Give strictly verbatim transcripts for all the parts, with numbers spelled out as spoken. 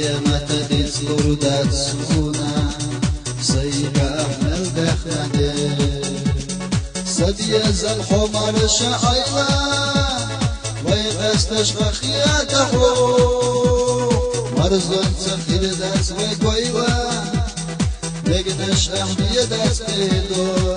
متى تذكر داتسونا سيك أحمل دخنده سدي زل حمر شعيلا ويغستش خياته مرزن سخير داس ويقويلا بقدش أحمي داس بيدو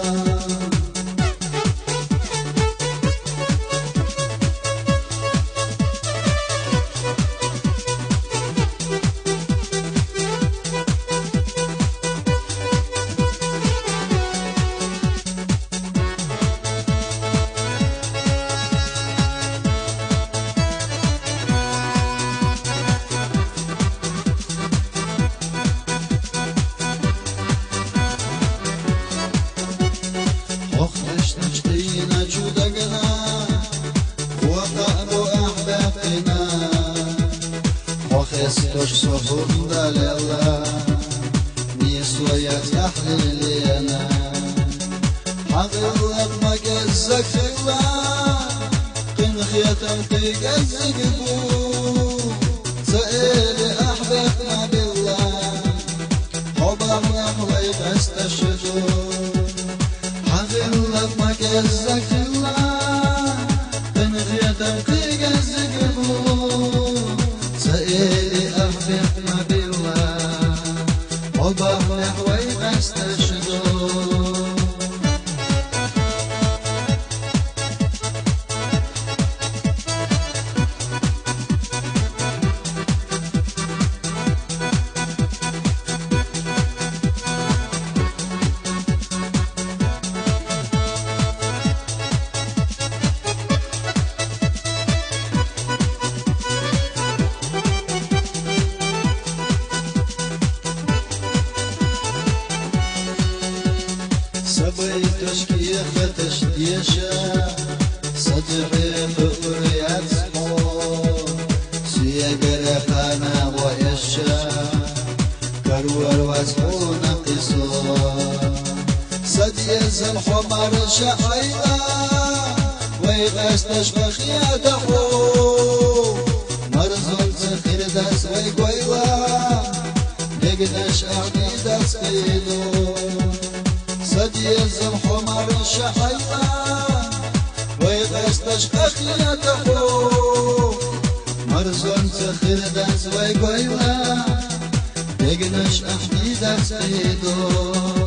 نشتينا جودقنا وقعدوا أحبابنا وخستوش صفون دليلا نيسو يتحلل لينا حقلك ما جزك خلا قن خيتم تجزك بو سئل أحبابنا بالله حبنا حويت استشهدوا حقلك ما جزك الله بنغيتم تجزك بو سئلي أحببنا بالله حبك نحوي استشهدوا سبي تشكي ختش ديشا صدعي بقريات سمو سيقر خانا ويشا كرور واسمون قصو سديز الحمر شعيلا ويغستش بخياته مرزول زخير داس ويقويلا بقدش اعني داس قيلو سديز الحمر شعيلا ويغستش أخياته مرزون زخير داس ويقويلا بقدش أحمي داس قيدو